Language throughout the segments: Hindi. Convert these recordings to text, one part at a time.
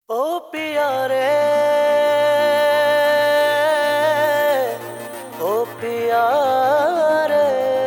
ओ पिया रे, ओ पिया रे।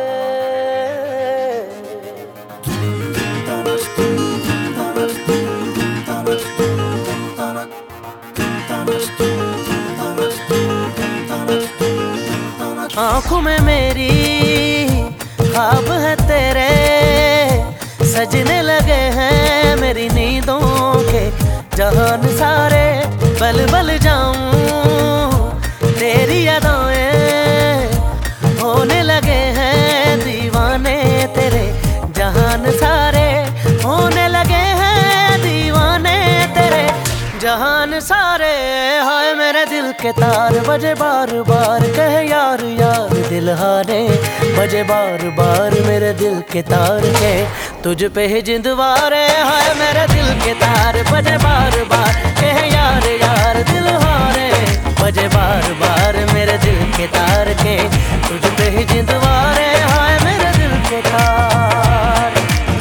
आँखों में मेरी ख्वाब है तेरे, सजने लगे हैं मेरी नींदों के जहान सारे। बल बल जाऊं तेरी यादें, होने लगे हैं दीवाने तेरे जहान सारे। होने लगे हैं दीवाने तेरे जहान सारे। हाय मेरे दिल के तार बजे बार बार, कहे यार यार दिल हारे। बजे बार बार मेरे दिल के तार के तुझ पे ही जिंदवारे। हाय मेरे दिल के तार बजे बार बार, कहे यार यार दिल हारे। बजे बार बार मेरे दिल के तार के तुझ पे ही जिंदवारे। हाय मेरे दिल के तार।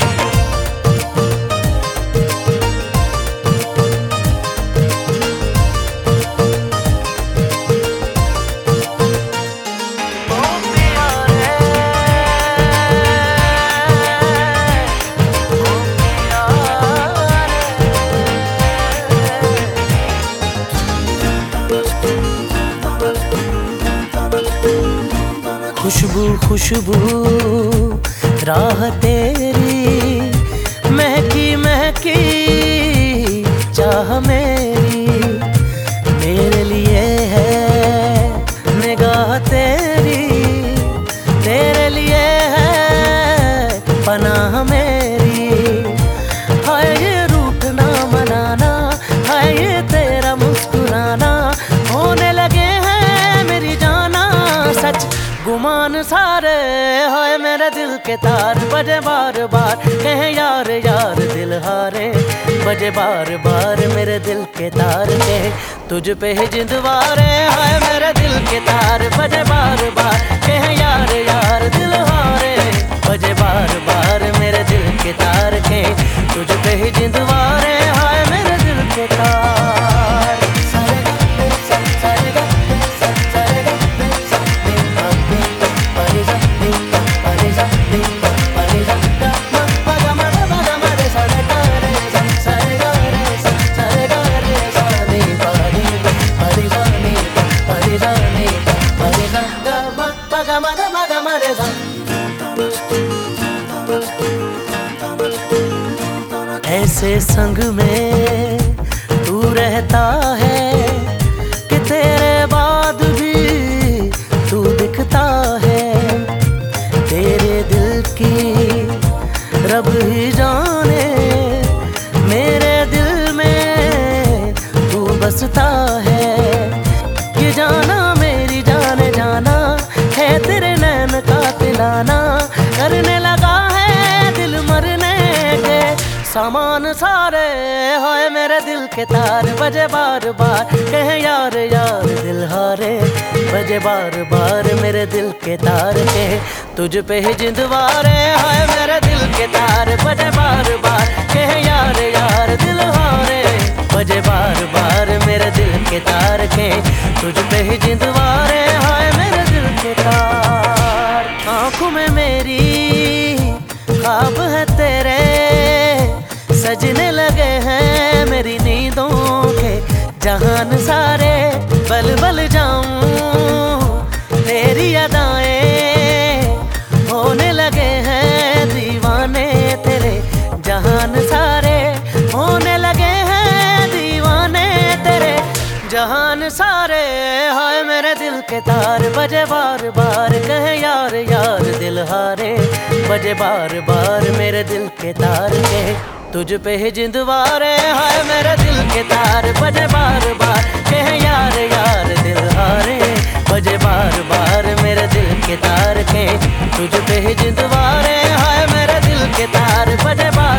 खुशबू खुशबू राह तेरी, महकी महकी चाह मेरी। मेरे लिए है निगाह तेरी, तेरे लिए है पनाह मेरी। हाय ये रूठना मनाना, हाय ये तेरा मुस्कुराना। होने लगे हैं मेरी जाना सच गुमान सारे। हाय मेरे दिल के तार बजे बार बार, कहे यार यार दिल हारे। बजे बार बार मेरे दिल के तार के तुझ पे ही जिंदवारे। हाय मेरे दिल के तार बजे बार बार, कहे यार यार दिल हारे। बजे बार बार मेरे दिल के तार के तुझ पे ही जिंदवारे। हाय मेरे दिल के तार। ऐसे संग में तू रहता है कि तेरे बाद भी तू दिखता है। तेरे दिल की रब ही जाने, मेरे दिल में तू बसता है। ये जाना मेरी जाने जाना है, तेरे नैन का तिलाना। करने लगा है दिल मरने के सामान सारे। हाय मेरे दिल के तार बजे बार बार, कहे यार यार दिल हारे। बजे बार बार मेरे दिल के तार के तुझ पे ही जिंदवारे। हाय मेरे दिल के तार बजे बार बार, कहे यार यार दिल हारे। बजे बार बार मेरे दिल के तार के तुझ पे ही जिंदवारे। हाय मेरे दिल के तार। आँखों में मेरी ख्वाब है तेरे, सजने लगे हैं मेरी नींदों के जहान सारे। बल बल जाऊं तेरी यादें, होने लगे हैं दीवाने तेरे जहान सारे। होने लगे हैं दीवाने तेरे जहान सारे। हाय मेरे दिल के तार बजे बार बार, कहे यार यार दिल हारे। बजे बार बार मेरे दिल के तार के तुझ पे ही जिंदवारे। हाय मेरे दिल के तार बजे बार बार, कहे यार यार दिल हारे। बजे बार बार मेरे दिल के तार के तुझ पे ही जिंदवारे। हाय मेरे दिल के तार बजे बार